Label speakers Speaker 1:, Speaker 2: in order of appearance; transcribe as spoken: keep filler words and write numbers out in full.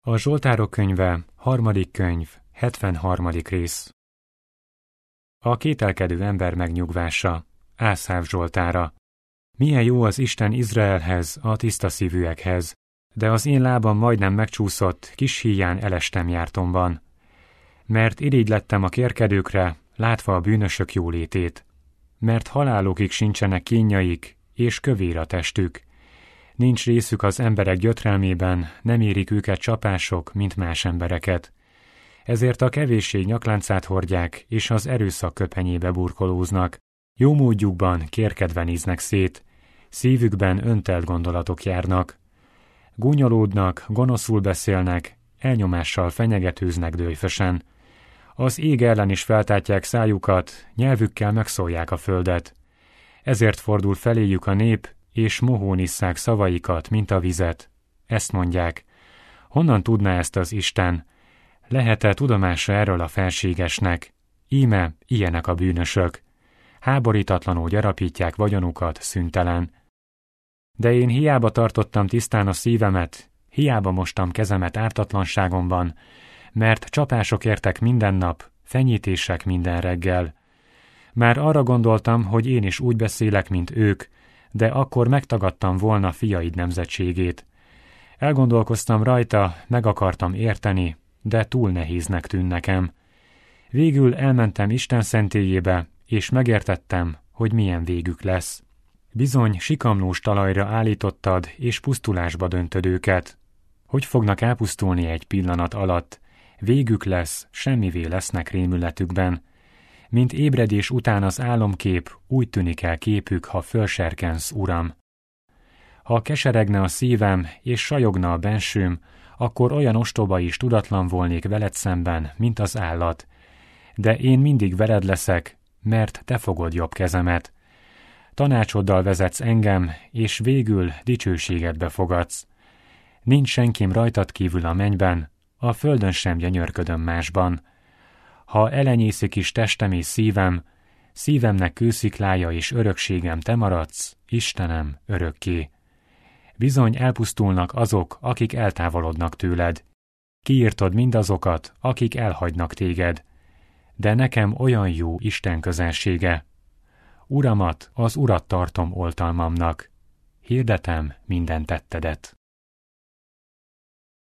Speaker 1: A Zsoltárok könyve, harmadik könyv, hetvenharmadik rész. A kételkedő ember megnyugvása, Ászáv Zsoltára. Milyen jó az Isten Izraelhez, a tiszta szívűekhez, de az én lábam majdnem megcsúszott, kis híján elestem jártomban. Mert irigy lettem a kérkedőkre, látva a bűnösök jólétét. Mert halálokig sincsenek kínjaik, és kövér a testük. Nincs részük az emberek gyötrelmében, nem érik őket csapások, mint más embereket. Ezért a kevésség nyakláncát hordják, és az erőszak köpenyébe burkolóznak. Jó módjukban kérkedve néznek szét, szívükben öntelt gondolatok járnak. Gúnyolódnak, gonoszul beszélnek, elnyomással fenyegetőznek dőjfösen. Az ég ellen is feltátják szájukat, nyelvükkel megszólják a földet. Ezért fordul feléjük a nép, és mohón isszák szavaikat, mint a vizet. Ezt mondják. Honnan tudná ezt az Isten? Lehet-e tudomása erről a felségesnek? Íme, ilyenek a bűnösök. Háborítatlanul gyarapítják vagyonukat szüntelen. De én hiába tartottam tisztán a szívemet, hiába mostam kezemet ártatlanságomban, mert csapások értek minden nap, fenyítések minden reggel. Már arra gondoltam, hogy én is úgy beszélek, mint ők, de akkor megtagadtam volna fiaid nemzetségét. Elgondolkoztam rajta, meg akartam érteni, de túl nehéznek tűn nekem. Végül elmentem Isten szentélyébe, és megértettem, hogy milyen végük lesz. Bizony sikamlós talajra állítottad, és pusztulásba döntöd őket. Hogy fognak elpusztulni egy pillanat alatt? Végük lesz, semmivé lesznek rémületükben. Mint ébredés után az álomkép, úgy tűnik el képük, ha fölserkensz, Uram. Ha keseregne a szívem, és sajogna a bensőm, akkor olyan ostoba is tudatlan volnék veled szemben, mint az állat. De én mindig veled leszek, mert te fogod jobb kezemet. Tanácsoddal vezetsz engem, és végül dicsőségedbe fogadsz. Nincs senkim rajtad kívül a mennyben, a földön sem gyönyörködöm másban. Ha elenyészik is testem és szívem, szívemnek kősziklája és örökségem te maradsz, Istenem, örökké. Bizony elpusztulnak azok, akik eltávolodnak tőled. Kiírtod mindazokat, akik elhagynak téged. De nekem olyan jó Isten közelsége. Uramat, az Urat tartom oltalmamnak. Hirdetem minden tettedet.